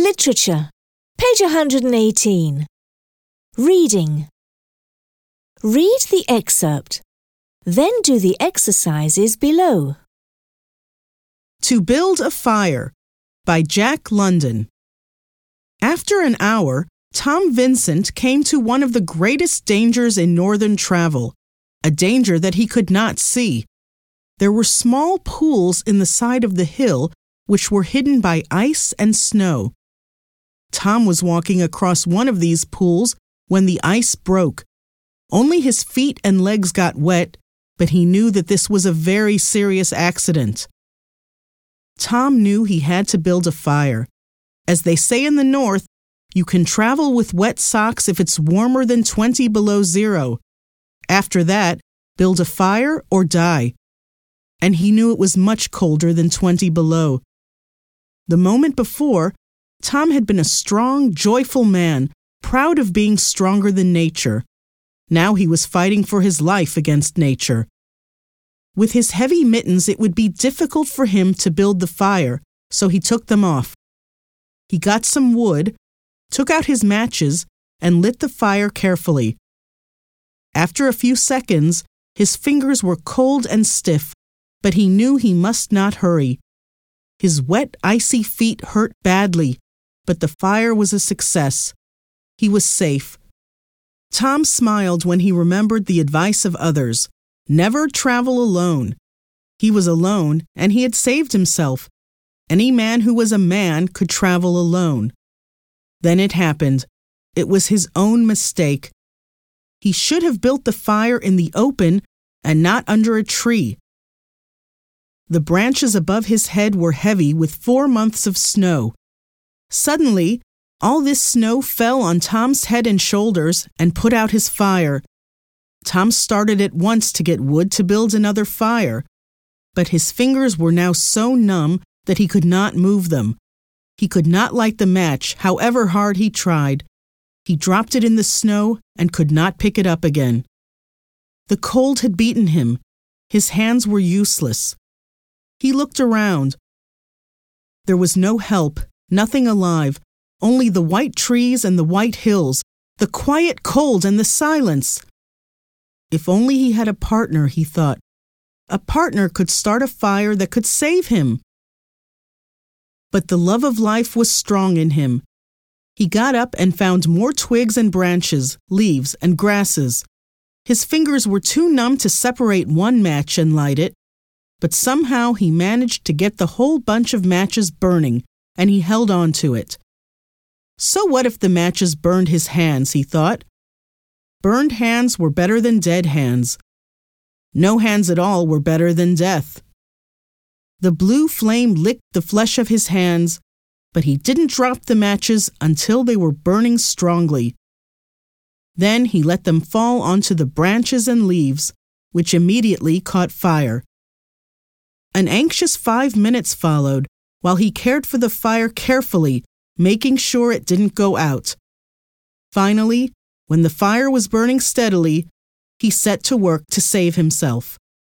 Literature, page 118. Reading. Read the excerpt. Then do the exercises below. To Build a Fire by Jack London. After an hour, Tom Vincent came to one of the greatest dangers in northern travel, a danger that he could not see. There were small pools in the side of the hill which were hidden by ice and snow. Tom was walking across one of these pools when the ice broke. Only his feet and legs got wet, but he knew that this was a very serious accident. Tom knew he had to build a fire. As they say in the North, you can travel with wet socks if it's warmer than 20 below zero. After that, build a fire or die. And he knew it was much colder than 20 below. The moment before, Tom had been a strong, joyful man, proud of being stronger than nature. Now he was fighting for his life against nature. With his heavy mittens, it would be difficult for him to build the fire, so he took them off. He got some wood, took out his matches, and lit the fire carefully. After a few seconds, his fingers were cold and stiff, but he knew he must not hurry. His wet, icy feet hurt badly, but the fire was a success. He was safe. Tom smiled when he remembered the advice of others. Never travel alone. He was alone, and he had saved himself. Any man who was a man could travel alone. Then it happened. It was his own mistake. He should have built the fire in the open and not under a tree. The branches above his head were heavy with 4 months of snow. Suddenly, all this snow fell on Tom's head and shoulders and put out his fire. Tom started at once to get wood to build another fire, but his fingers were now so numb that he could not move them. He could not light the match, however hard he tried. He dropped it in the snow and could not pick it up again. The cold had beaten him. His hands were useless. He looked around. There was no help, nothing alive, only the white trees and the white hills, the quiet cold and the silence. If only he had a partner, he thought. A partner could start a fire that could save him. But the love of life was strong in him. He got up and found more twigs and branches, leaves and grasses. His fingers were too numb to separate one match and light it, but somehow he managed to get the whole bunch of matches burning, and he held on to it. So what if the matches burned his hands, he thought. Burned hands were better than dead hands. No hands at all were better than death. The blue flame licked the flesh of his hands, but he didn't drop the matches until they were burning strongly. Then he let them fall onto the branches and leaves, which immediately caught fire. An anxious 5 minutes followed, while he cared for the fire carefully, making sure it didn't go out. Finally, when the fire was burning steadily, he set to work to save himself.